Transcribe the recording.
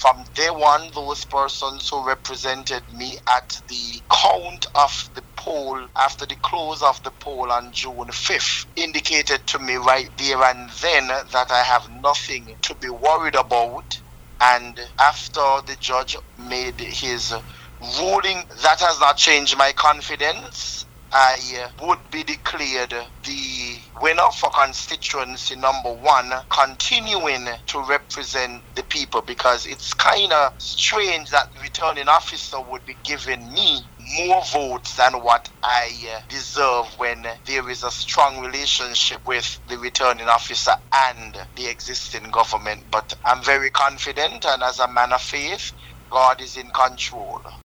from day one, those persons who represented me at the count of the poll after the close of the poll on June 5th indicated to me right there and then that I have nothing to be worried about. And after the judge made his ruling, that has not changed my confidence. I would be declared the winner for constituency number 1, continuing to represent the people, because it's kind of strange that the returning officer would be giving me more votes than what I deserve when there is a strong relationship with the returning officer and the existing government. But I'm very confident, and as a man of faith, God is in control.